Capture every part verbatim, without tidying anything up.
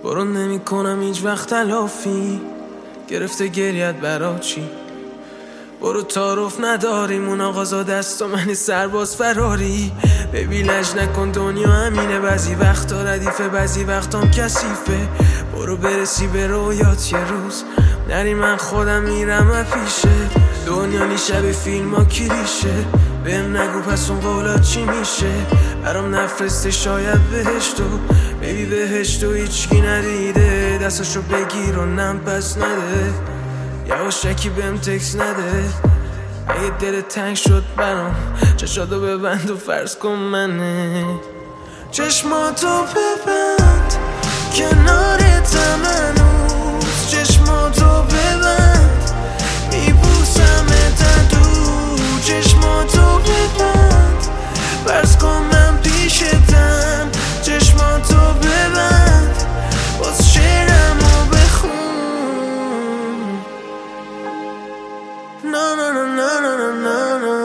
برو نمی کنم هیچ وقت تلافی، گرفته گریت برا چی؟ برو تعارف نداریم اون آقازا دست و منی سرباز فراری. ببی لج نکن دنیا همینه، بعضی وقتا ردیفه بعضی وقتام کثیفه. برو برسی به رویات یه روز نری، من خودم میرم افیشه. دنیا نی شب فیلم ها کلیشه، بهم نگو پس اون قولات چی میشه. برام نفرسته شاید بهشتو، ببی بهشتو هیچکی ندیده. دستاشو بگیر و نم پس نده، یواشکی بهم تکس نده. اگه دل تنگ شد برام چشاتو ببند و فرض کن منه. چشماتو ببند کنارتم هنوز، چشماتو ببند میبوسمت دور. چشماتو ببند فرض کن من پیشتم، چشماتو ببند باز شعرمو بخون. نا نا نا نا نا نا نا.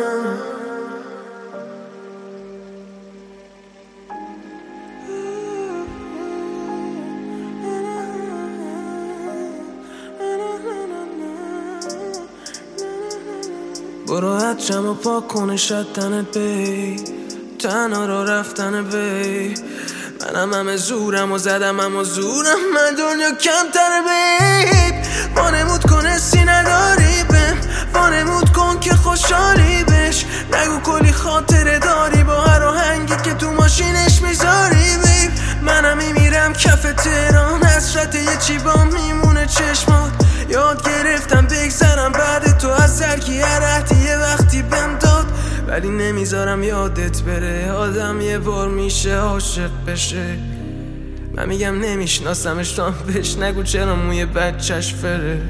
برو حجم و پاک کنه شد تنت بی، تنها را رفتن بی. منم همه زورم و زدم همه زورم، من دنیا کم تره بیب. وانمود کن حسی نداری بهم، وانمود کن که خوشحالی بش. نگو کلی خاطره داری با هر آهنگی که تو ماشینش میذاری بیب. منم میمیرم کف تهران، حسرت یه چی با میمونه چشمات. یاد گرفتم بگذرم بعد تو از زرکی هر عهدی یه وقتی بهم داد، ولی نمیذارم یادت بره. آدم یه بار میشه عاشق بشه. من میگم نمیشناسمش تو هم بهش نگو چرا موی بچهش فره.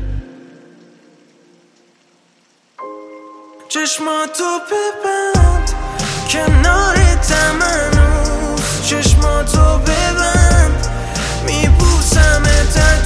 چشماتو ببند کنارتم هنوز، چشماتو ببند میبوسمت